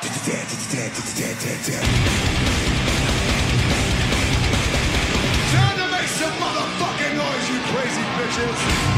Time to make some motherfucking noise, you crazy bitches!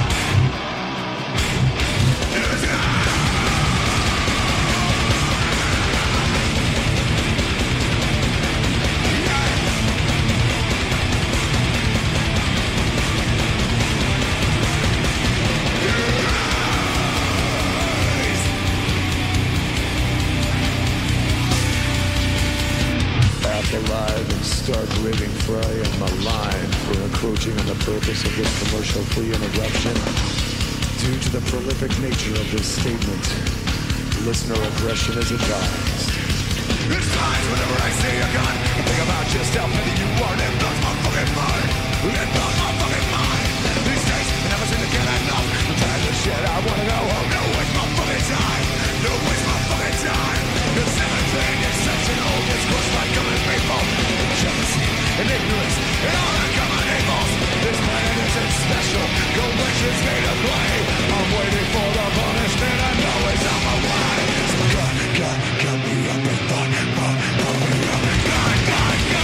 Alive and start raving fry and malign for encroaching on the purpose of this commercial free interruption. Due to the prolific nature of this statement, listener aggression is advised. It's times whenever I see a gun, I think about just how petty you are. It blows my fucking mind. It blows my fucking mind. These days, I never seem to get enough. I'm tired of shit, I wanna go home. No waste my fucking time. No waste my fucking time. It's everything exceptional. It's crushed by common people. Jealousy and ignorance and all that common evils. This planet isn't special. Go lectures made to play. I'm waiting for the punishment. I know it's on my way. So cut me up and fuck me up. Cut me up and fuck me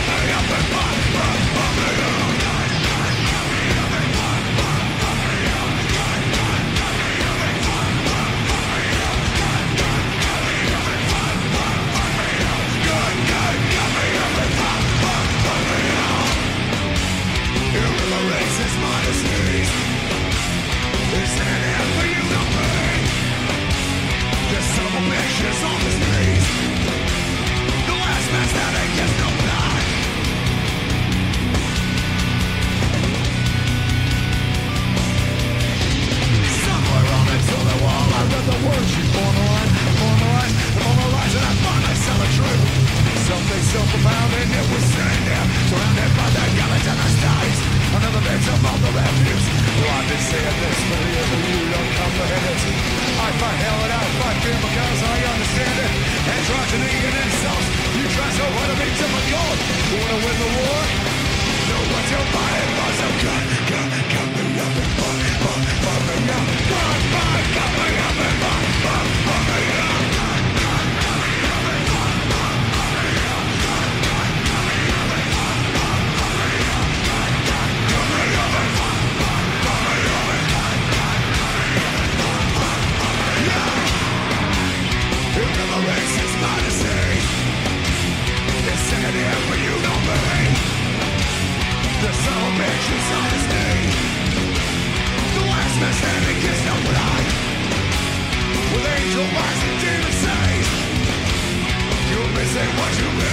up. Racist modesties. Is it here for you to pay? There's some bitches on the streets. The last man standing gets no blood. Somewhere on the toilet wall I read the words you formalize, and I find myself a truth. Something so profound and it was sitting there, surrounded by the gullets and the studies. Another victim of the refuse. Well, I've been saying this for years, but you don't comprehend it. I fight hell and I fight fear because I understand it. Androgyny and insults. You try so hard to be difficult. You wanna win the war? Know what your body was. So cut me up and fuck me up. Cut me up and fuck me up. Racist modesty. It's sitting here for you, don't believe. The son of a bitch is honesty. The last man standing gets no blood. With angel eyes and demon says, you're missing what you live.